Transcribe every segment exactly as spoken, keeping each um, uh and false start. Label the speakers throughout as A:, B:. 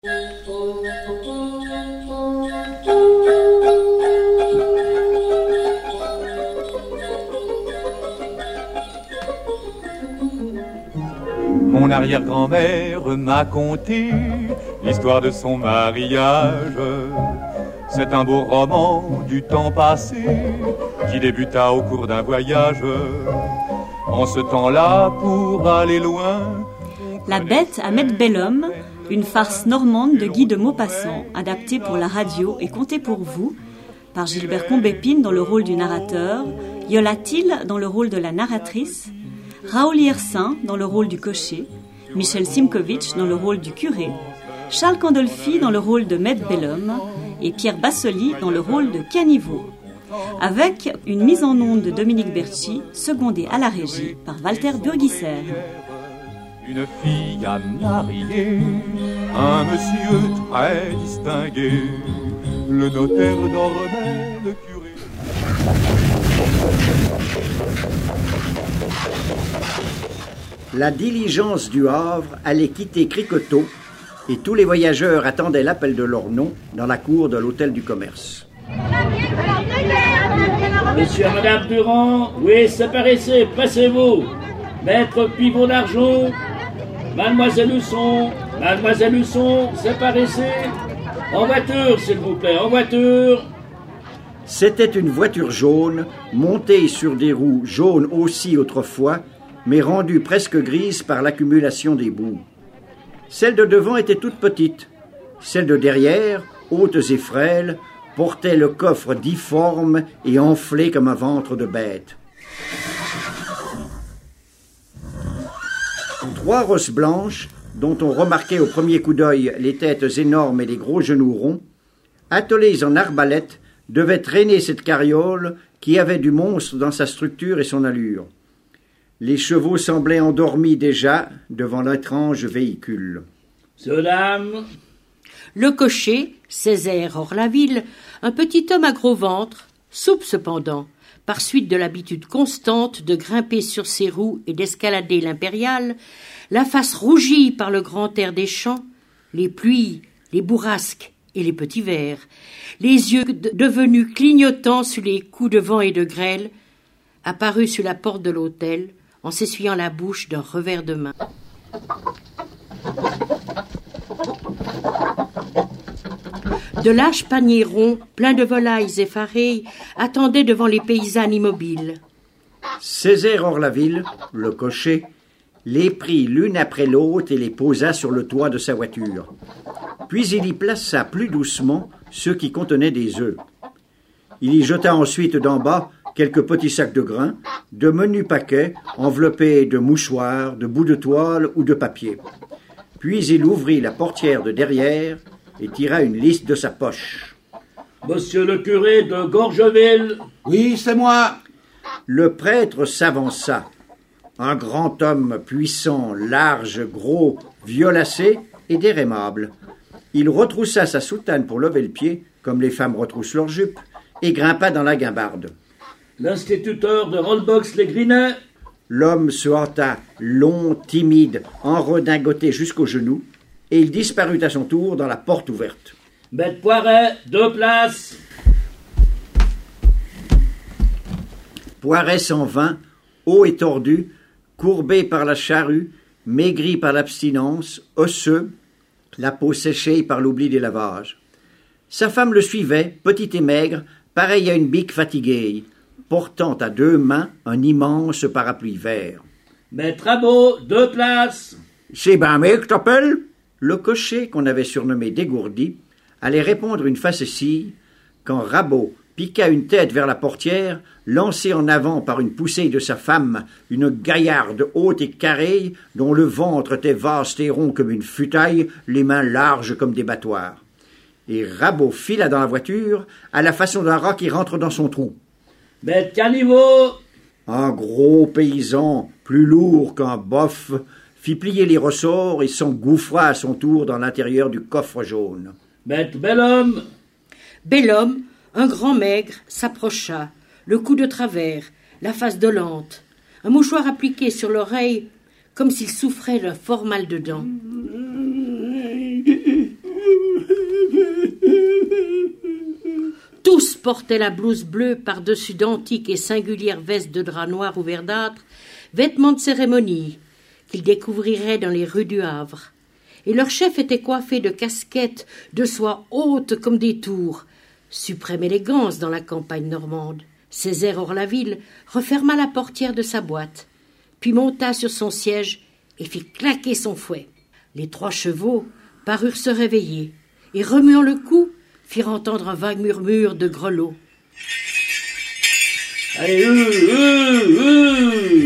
A: Mon arrière-grand-mère m'a conté l'histoire de son mariage. C'est un beau roman du temps passé qui débuta au cours d'un voyage. En ce temps-là, pour aller loin...
B: La Bête à Met Bellum, une farce normande de Guy de Maupassant, adaptée pour la radio et contée pour vous, par Gilbert Combépine dans le rôle du narrateur, Yola Thiel dans le rôle de la narratrice, Raoul Hirsin dans le rôle du cocher, Michel Simkovitch dans le rôle du curé, Charles Candolfi dans le rôle de Met Bellum et Pierre Bassoli dans le rôle de Caniveau, avec une mise en onde de Dominique Berchi, secondée à la régie par Walter Burgisser.
A: Une fille a marié un monsieur très distingué, le notaire dormait, le curé.
C: La diligence du Havre allait quitter Criquetot et tous les voyageurs attendaient l'appel de leur nom dans la cour de l'hôtel du commerce.
D: Monsieur et Madame Durand, oui, séparez-vous, passez-vous. Maître Pivot d'Argent, Mademoiselle Husson, Mademoiselle Husson, séparez-vous. En voiture, s'il vous plaît, en voiture.
C: C'était une voiture jaune, montée sur des roues jaunes aussi autrefois, mais rendue presque grise par l'accumulation des boues. Celle de devant était toute petite. Celle de derrière, hautes et frêles, portait le coffre difforme et enflé comme un ventre de bête. Trois rosses blanches, dont on remarquait au premier coup d'œil les têtes énormes et les gros genoux ronds, attelées en arbalète, devaient traîner cette carriole qui avait du monstre dans sa structure et son allure. Les chevaux semblaient endormis déjà devant l'étrange véhicule.
D: Ce dame.
E: Le cocher, Césaire Orlaville, un petit homme à gros ventre, souple cependant, par suite de l'habitude constante de grimper sur ses roues et d'escalader l'impériale, la face rougie par le grand air des champs, les pluies, les bourrasques et les petits vers, les yeux de- devenus clignotants sous les coups de vent et de grêle, apparut sur la porte de l'hôtel en s'essuyant la bouche d'un revers de main. De larges paniers ronds, pleins de volailles effarées, attendaient devant les paysannes immobiles.
C: Césaire Orlaville, le cocher, les prit l'une après l'autre et les posa sur le toit de sa voiture. Puis il y plaça plus doucement ceux qui contenaient des œufs. Il y jeta ensuite d'en bas quelques petits sacs de grains, de menus paquets enveloppés de mouchoirs, de bouts de toile ou de papier. Puis il ouvrit la portière de derrière et tira une liste de sa poche.
D: Monsieur le curé de Gorgeville.
F: Oui, c'est moi.
C: Le prêtre s'avança. Un grand homme puissant, large, gros, violacé et déraimable. Il retroussa sa soutane pour lever le pied, comme les femmes retroussent leurs jupes, et grimpa dans la guimbarde.
D: L'instituteur de Rollbox-les-Grinets.
C: L'homme se hâta, long, timide, enredingoté jusqu'aux genoux, et il disparut à son tour dans la porte ouverte.
D: Maître Poiret, deux places.
C: Poiret s'en vint, haut et tordu, courbé par la charrue, maigri par l'abstinence, osseux, la peau séchée par l'oubli des lavages. Sa femme le suivait, petite et maigre, pareille à une bique fatiguée, portant à deux mains un immense parapluie vert.
D: Maître Rabot, deux places.
C: C'est ben mec, t'appelles? Le cocher, qu'on avait surnommé Dégourdi, allait répondre une facétie quand Rabot piqua une tête vers la portière, lancée en avant par une poussée de sa femme, une gaillarde haute et carrée, dont le ventre était vaste et rond comme une futaille, les mains larges comme des battoirs. Et Rabot fila dans la voiture, à la façon d'un rat qui rentre dans son trou.
D: Maître Caniveau.
C: Un gros paysan, plus lourd qu'un boeuf, fit plier les ressorts et s'engouffra à son tour dans l'intérieur du coffre jaune.
D: Maître Bellhomme.
E: Bellhomme, un grand maigre, s'approcha, le cou de travers, la face dolente, un mouchoir appliqué sur l'oreille, comme s'il souffrait d'un fort mal de dents. portaient la blouse bleue par-dessus d'antiques et singulières vestes de drap noir ou verdâtre, vêtements de cérémonie qu'ils découvriraient dans les rues du Havre. Et leur chef était coiffé de casquettes de soie hautes comme des tours, suprême élégance dans la campagne normande. Césaire Orlaville referma la portière de sa boîte, puis monta sur son siège et fit claquer son fouet. Les trois chevaux parurent se réveiller, et remuant le cou, firent entendre un vague murmure de grelots.
D: Allez, euh, euh, euh.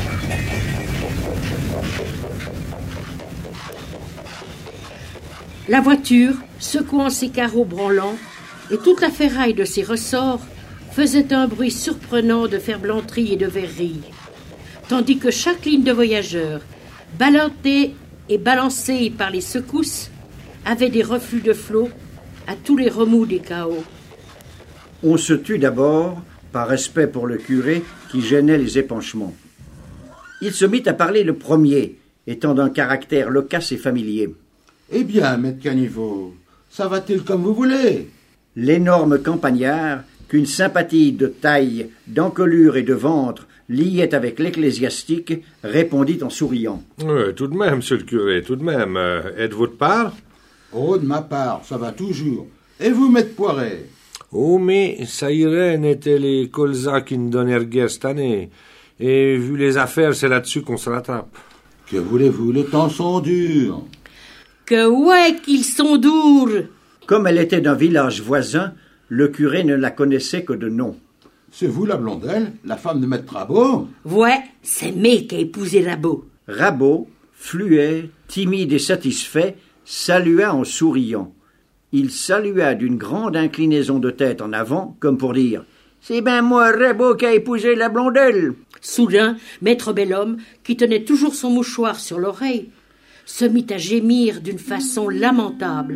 E: La voiture, secouant ses carreaux branlants, et toute la ferraille de ses ressorts, faisait un bruit surprenant de ferblanterie et de verrerie, tandis que chaque ligne de voyageurs, ballottée et balancée par les secousses, avait des reflux de flots à tous les remous des chaos.
C: On se tut d'abord par respect pour le curé qui gênait les épanchements. Il se mit à parler le premier, étant d'un caractère loquace et familier.
F: « Eh bien, maître Caniveau, ça va-t-il comme vous voulez ?»
C: L'énorme campagnard, qu'une sympathie de taille, d'encolure et de ventre liait avec l'ecclésiastique, répondit en souriant.
G: Euh, tout de même, monsieur le curé, tout de même. Euh, êtes-vous de part?
F: Oh, de ma part, ça va toujours. Et vous, maître Poiret?
G: Oh, mais ça irait, n'étaient les colzas qui ne donnèrent guère cette année. Et vu les affaires, c'est là-dessus qu'on se rattrape.
F: Que voulez-vous, les temps sont durs.
E: Que ouais qu'ils sont durs.
C: Comme elle était d'un village voisin, le curé ne la connaissait que de nom.
F: C'est vous la blondelle, la femme de maître Rabot?
E: Ouais, c'est mec qui a épousé Rabot.
C: Rabot, fluet, timide et satisfait, salua en souriant. Il salua d'une grande inclinaison de tête en avant, comme pour dire « C'est ben moi, Rabot, qui a épousé la blondelle !»
E: Soudain, maître Belhomme, qui tenait toujours son mouchoir sur l'oreille, se mit à gémir d'une façon lamentable.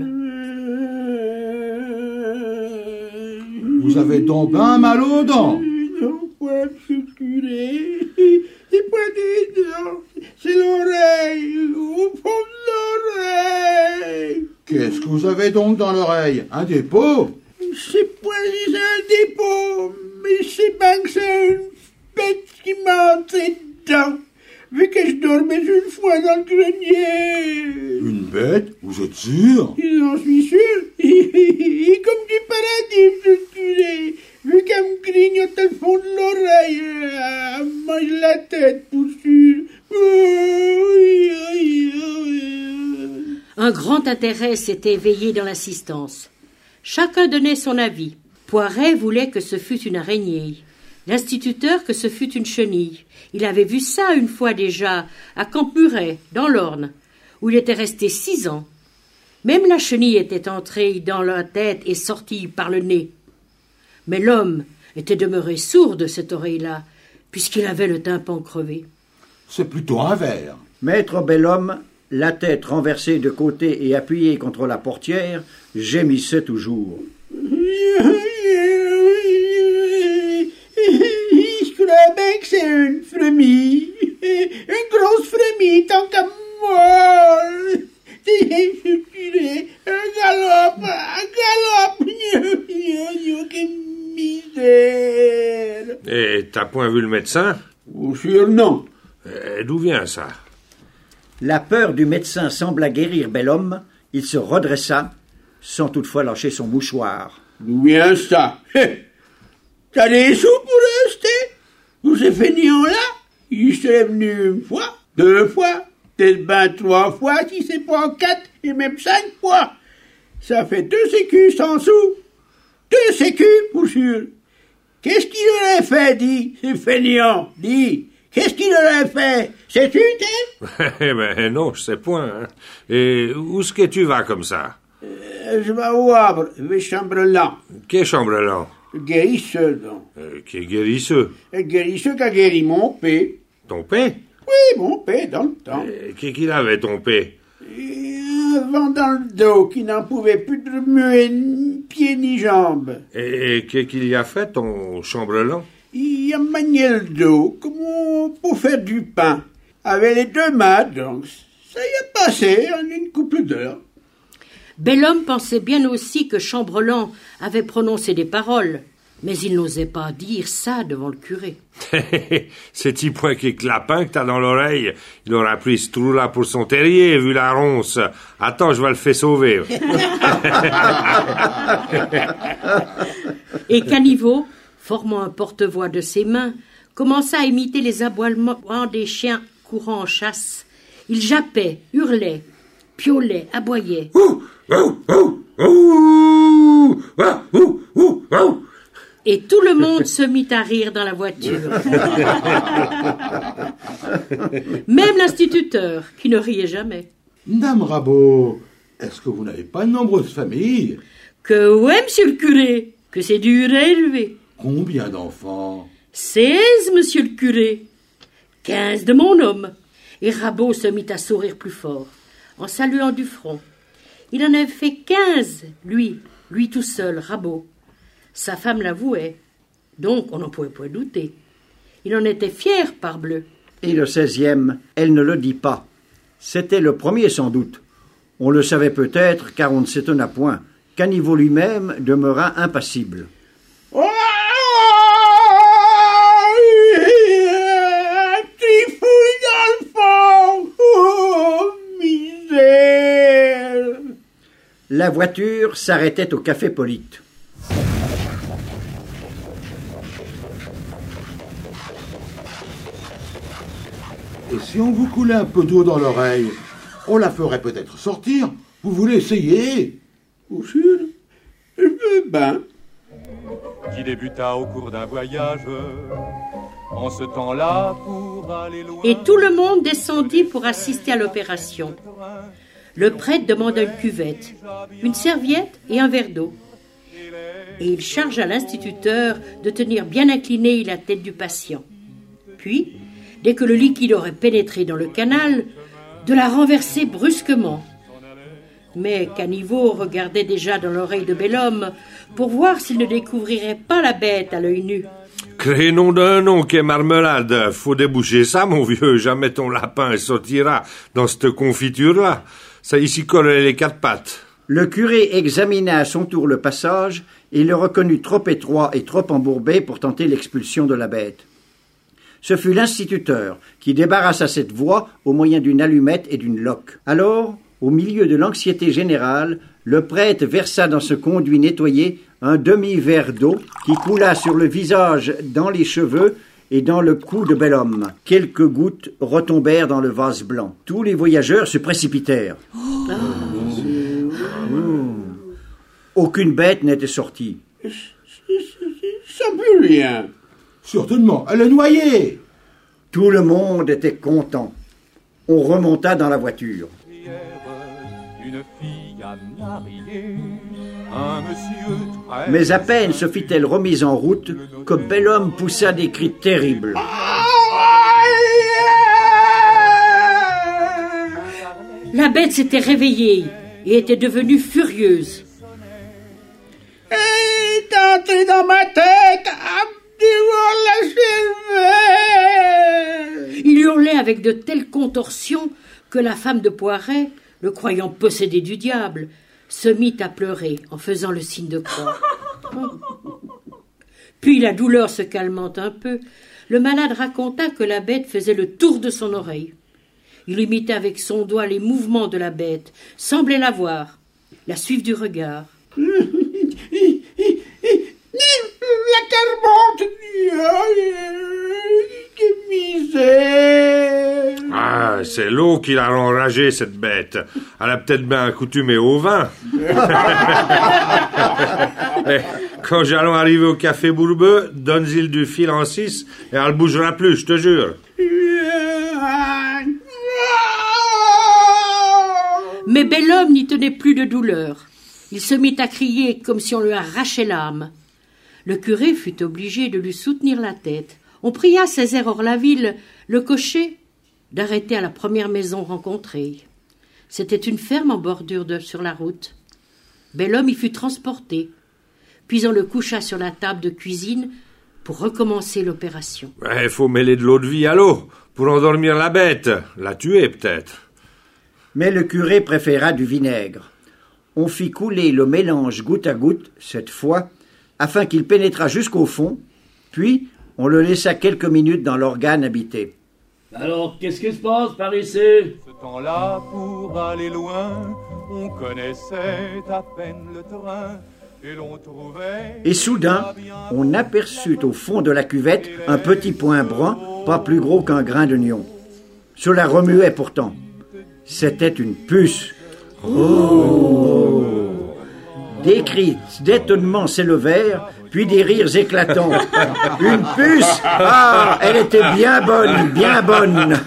F: Vous avez donc ben mal aux dents.
H: Non, quoi, monsieur le curé. C'est pas des dents, c'est l'oreille, au fond de l'oreille.
F: Qu'est-ce que vous avez donc dans l'oreille? Un dépôt?
H: C'est pas un dépôt, mais c'est bien que c'est une bête qui m'a entré dedans, vu que je dormais une fois dans le grenier.
F: Une bête? Vous êtes sûr?
H: J'en suis sûr. Et comme du paradis, monsieur le curé, vu qu'elle me grignote le fond de l'oreille, elle me mange la tête, pour sûr.
E: Un grand intérêt s'était éveillé dans l'assistance. Chacun donnait son avis. Poiret voulait que ce fût une araignée. L'instituteur que ce fût une chenille. Il avait vu ça une fois déjà, à Campmuret, dans l'Orne, où il était resté six ans. Même la chenille était entrée dans la tête et sortie par le nez. Mais l'homme était demeuré sourd de cette oreille-là, puisqu'il avait le tympan crevé.
F: C'est plutôt un verre.
C: Maître Belhomme, la tête renversée de côté et appuyée contre la portière, gémissait toujours.
H: Je crois bien que c'est une frémille, une grosse frémille, tant qu'à moi. Je curé, un galop, un galop, quelle misère.
G: Et t'as point vu le médecin?
H: Au sûr, non.
G: Et d'où vient ça?
C: La peur du médecin sembla guérir Belhomme. Il se redressa, sans toutefois lâcher son mouchoir.
H: D'où vient ça? T'as des sous pour rester? Tous ces feignants-là? Il serait venu une fois, deux fois, peut-être ben trois fois, si c'est pas quatre, et même cinq fois. Ça fait deux sécus sans sous. Deux sécus, pour sûr. Qu'est-ce qu'il aurait fait, dis, ces feignants, dis? Qu'est-ce qu'il aurait fait? Sais-tu, t'es?
G: Eh ben non, je sais point. Hein. Et où est-ce que tu vas comme ça?
H: Euh, je vais au Havre, le chambrelan.
G: Quel chambrelan?
H: Le guérisseur, donc.
G: Euh, qui est guérisseux?
H: Le guérisseur qui a guéri mon père.
G: Ton père?
H: Oui, mon père, dans le temps.
G: Euh, Qu'est-ce qu'il avait, ton père?
H: Et un vent dans le dos qui n'en pouvait plus de remuer ni pied ni jambes.
G: Et, et qu'est-ce qu'il y a fait, ton chambrelan?
H: Il a manié le dos comme pour faire du pain. Avec les deux mains, donc. Ça y est passé en une couple d'heures.
E: Belhomme pensait bien aussi que Chambrelan avait prononcé des paroles. Mais il n'osait pas dire ça devant le curé.
G: Ce petit point qui est clapin que t'as dans l'oreille, il aura pris ce trou-là pour son terrier, vu la ronce. Attends, je vais le faire sauver.
E: Et Caniveau, formant un porte-voix de ses mains, commença à imiter les aboiements des chiens courant en chasse. Il jappait, hurlait, piaulait, aboyait.
G: Ouh, ouh, ouh, ouh, ouh, ouh, ouh.
E: Et tout le monde se mit à rire dans la voiture. Même l'instituteur, qui ne riait jamais.
F: Dame Rabot, est-ce que vous n'avez pas de nombreuses familles?
E: Que ouais, monsieur le curé, que c'est dur à élever.
F: Combien d'enfants?
E: Seize, monsieur le curé. Quinze de mon homme. Et Rabot se mit à sourire plus fort, en saluant du front. Il en avait fait quinze, lui, lui tout seul, Rabot. Sa femme l'avouait, donc on n'en pouvait pas douter. Il en était fier, parbleu.
C: Et le seizième, elle ne le dit pas. C'était le premier sans doute. On le savait peut-être, car on ne s'étonna point. Caniveau lui-même demeura impassible.
H: Oh, un petit fouille dans le fond. Oh, misère.
C: La voiture s'arrêtait au café Polyte.
F: Et si on vous coulait un peu d'eau dans l'oreille, on la ferait peut-être sortir. Vous voulez essayer?
H: Au sud, je veux ben.
A: Qui débuta au cours d'un voyage, en ce temps-là pour aller loin.
E: Et tout le monde descendit pour assister à l'opération. Le prêtre demanda une cuvette, une serviette et un verre d'eau. Et il chargea l'instituteur de tenir bien inclinée la tête du patient. Puis, dès que le liquide aurait pénétré dans le canal, de la renverser brusquement. Mais Caniveau regardait déjà dans l'oreille de Bellhomme pour voir s'il ne découvrirait pas la bête à l'œil nu.
G: Crénom d'un nom qui est marmelade. Faut déboucher ça, mon vieux. Jamais ton lapin sortira dans cette confiture-là. Ça ici collerait les quatre pattes.
C: Le curé examina à son tour le passage et le reconnut trop étroit et trop embourbé pour tenter l'expulsion de la bête. Ce fut l'instituteur qui débarrassa cette voie au moyen d'une allumette et d'une loque. Alors, au milieu de l'anxiété générale, le prêtre versa dans ce conduit nettoyé un demi-verre d'eau qui coula sur le visage, dans les cheveux et dans le cou de Bellhomme. Quelques gouttes retombèrent dans le vase blanc. Tous les voyageurs se précipitèrent. Oh. Oh. Aucune bête n'était sortie.
H: Ça pue rien.
F: Certainement, elle est noyée.
C: Tout le monde était content. On remonta dans la voiture.
A: Une fille à marier, un monsieur très...
C: Mais à peine se fit-elle remise en route que Bellhomme poussa des cris terribles.
E: La bête s'était réveillée et était devenue furieuse.
H: Elle est entrée dans ma tête.
E: Il hurlait avec de telles contorsions que la femme de Poiret, le croyant possédé du diable, se mit à pleurer en faisant le signe de croix. Puis, la douleur se calmant un peu, le malade raconta que la bête faisait le tour de son oreille. Il imitait avec son doigt les mouvements de la bête, semblait la voir, la suivre du regard.
H: La carbone, quelle misère!
G: Ah, c'est l'eau qui l'a enragée, cette bête. Elle a peut-être bien accoutumé au vin. Et quand j'allons arriver au café Bourbeux, donne-y du fil en six et elle bougera plus, je te jure.
E: Mais Bellhomme n'y tenait plus de douleur. Il se mit à crier comme si on lui arrachait l'âme. Le curé fut obligé de lui soutenir la tête. On pria Césaire Orlaville, le cocher, d'arrêter à la première maison rencontrée. C'était une ferme en bordure de sur la route. Bellhomme y fut transporté. Puis on le coucha sur la table de cuisine pour recommencer l'opération.
G: Il ouais, faut mêler de l'eau de vie à l'eau pour endormir la bête, la tuer peut-être.
C: Mais le curé préféra du vinaigre. On fit couler le mélange goutte à goutte, cette fois, afin qu'il pénétrât jusqu'au fond, puis on le laissa quelques minutes dans l'organe habité.
D: Alors, qu'est-ce qui se passe par ici?
A: Ce temps-là, pour aller loin, on connaissait à peine le train, et l'on trouvait...
C: Et soudain, on aperçut au fond de la cuvette un petit point brun, pas plus gros qu'un grain d'oignon. Cela remuait pourtant. C'était une puce. Oh! Des cris d'étonnement s'élevèrent, puis des rires éclatants. Une puce! Ah, elle était bien bonne, bien bonne.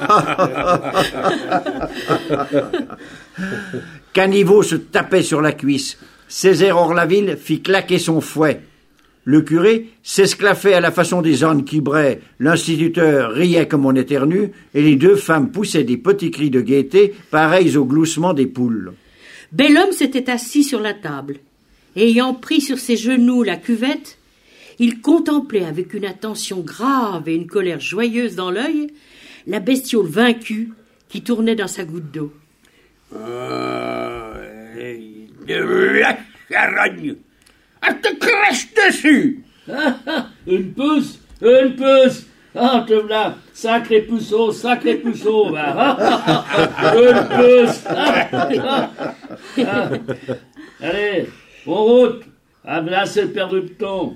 C: Caniveau se tapait sur la cuisse. Césaire Orlaville fit claquer son fouet. Le curé s'esclaffait à la façon des ânes qui braient. L'instituteur riait comme on éternue, et les deux femmes poussaient des petits cris de gaieté, pareils au gloussement des poules.
E: Belhomme s'était assis sur la table. Ayant pris sur ses genoux la cuvette, il contemplait avec une attention grave et une colère joyeuse dans l'œil la bestiole vaincue qui tournait dans sa goutte d'eau.
H: Euh, de la charogne. Elle te crache dessus.
D: Ah, ah, une puce, une puce. Ah, te voilà, sacré puceau, sacré puceau. Bah. Ah, ah, ah, une puce. Ah, ah, ah. Allez, en route. Ah, là, c'est perdu de temps.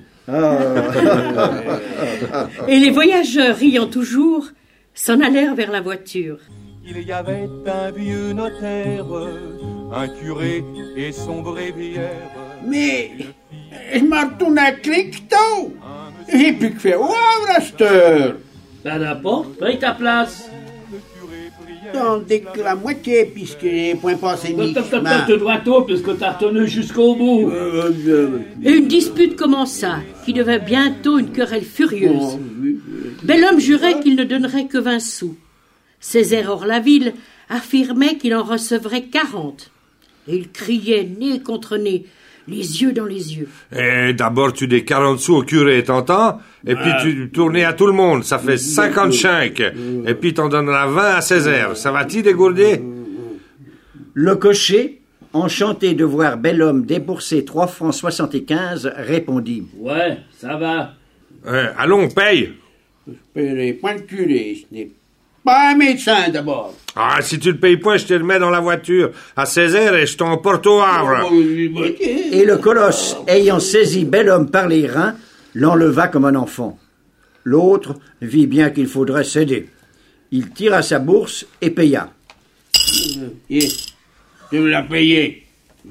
E: Et les voyageurs, riant toujours, s'en allèrent vers la voiture.
A: Il y avait un vieux notaire, un curé et son bréviaire.
H: Mais je m'en retourne à Cliqueton. J'ai plus que faire au Havre à cette heure.
D: Pas n'importe, paye ta place.
H: Tandis que la moitié, puisque j'ai point passé ni chemin.
D: Tu dois tout, puisque t'as retenu jusqu'au bout.
E: Et une dispute commença, qui devint bientôt une querelle furieuse. Belhomme jurait qu'il ne donnerait que vingt sous. Césaire Orlaville affirmait qu'il en recevrait quarante. Et il criait nez contre nez, les yeux dans les yeux.
G: Et d'abord tu dis quarante sous au curé, t'entends? Et puis tu tournais à tout le monde, ça fait cinquante-cinq. Et puis t'en donneras vingt à Césaire. Ça va-t-il dégourdir?
C: Le cocher, enchanté de voir Belhomme débourser trois francs soixante-quinze, répondit.
D: Ouais, ça va.
G: Euh, allons, paye.
H: Je paierai point le curé, ce n'est pas un médecin d'abord.
G: Ah, si tu le payes point, je te le mets dans la voiture à Césaire et je t'emporte au Havre.
C: Et le colosse, ayant saisi Belhomme par les reins, l'enleva comme un enfant. L'autre vit bien qu'il faudrait céder. Il tira sa bourse et paya.
H: Et je vais la payer.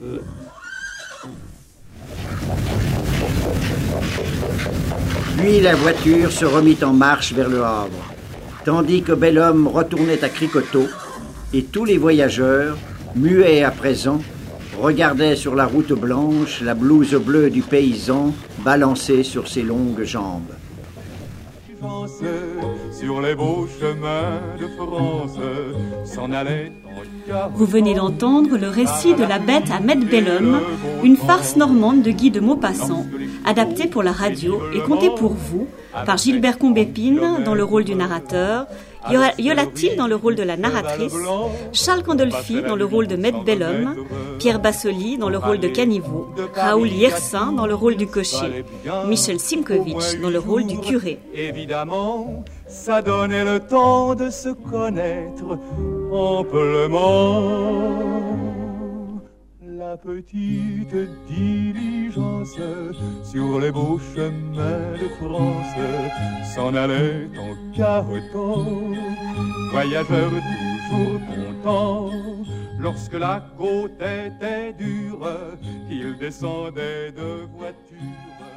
C: Puis la voiture se remit en marche vers le Havre, tandis que Belhomme retournait à Cricoteau, et tous les voyageurs, muets à présent, regardaient sur la route blanche la blouse bleue du paysan balancée sur ses longues jambes.
A: Sur les beaux chemins de France, s'en allait en...
B: Vous venez d'entendre le récit de La Bête à Met Belhomme, une farce normande de Guy de Maupassant, adaptée pour la radio et contée pour vous par Gilbert Combépine dans le rôle du narrateur, Yola Thiel dans le rôle de la narratrice, Charles Candolfi dans le rôle de Met Belhomme, Pierre Bassoli dans le rôle de Caniveau, Raoul Yersin dans le rôle du cocher, Michel Simkovitch dans le rôle du curé.
A: Évidemment, ça donnait le temps de se connaître amplement. La petite diligence sur les beaux chemins de France s'en allait en cahotant, voyageurs toujours contents. Lorsque la côte était dure, ils descendaient de voiture.